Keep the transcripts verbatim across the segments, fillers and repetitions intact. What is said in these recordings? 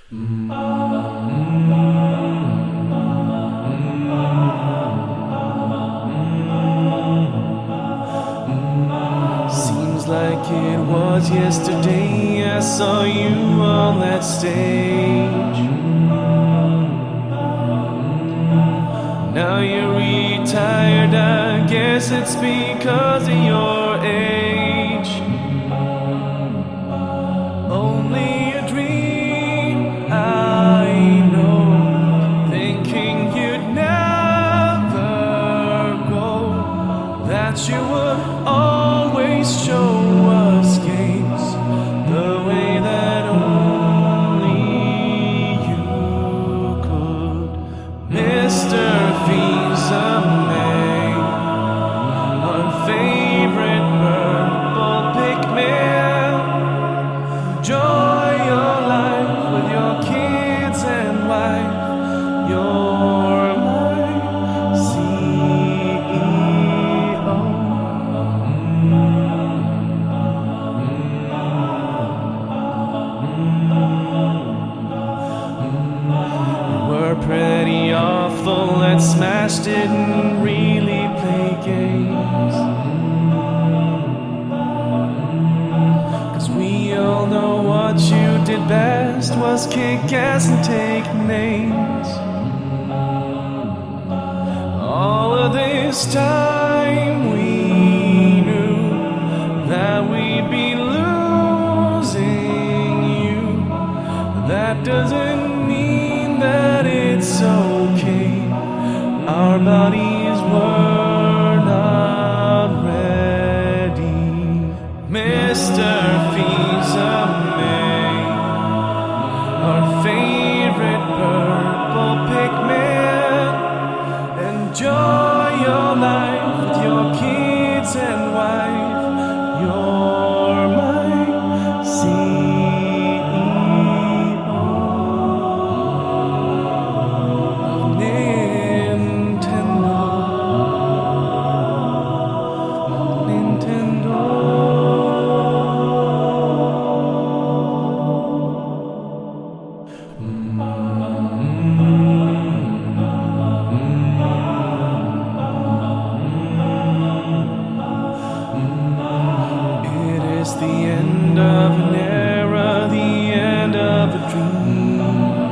Seems like it was yesterday I saw you on that stage. Now you're retired, I guess it's because of your age. Only a dream, I know, thinking you'd never go, that you would always show us games the way that only you could. Mister Fils-A-May, our favorite purple pigment, enjoy your life with your kids and wife. You're my C E O. We're pretty awful at Smash, didn't really play games, 'cause we all know what you did best was kick ass and take names. All of this time we knew that we'd be losing you. That doesn't mean that it's okay. Our bodies were not ready. Mister Fils-A-May, our favorite purple pigment, enjoy your life with your kids and wife. You're my C E O of Nintendo. Nintendo. It is the end of an era, the end of a dream.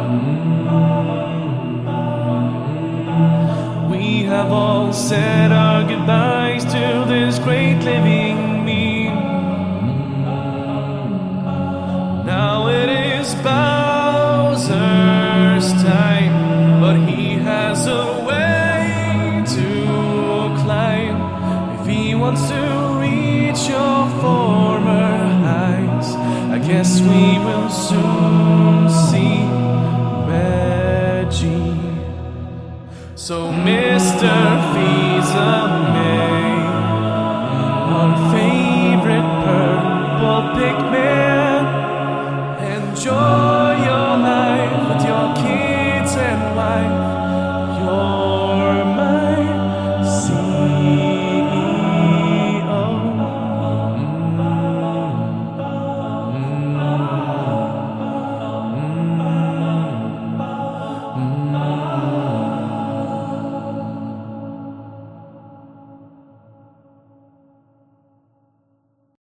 We have all said our goodbyes to this great living me. Now it is Bowser's time, but he has a way to climb if he wants to reach your former heights. I guess we will soon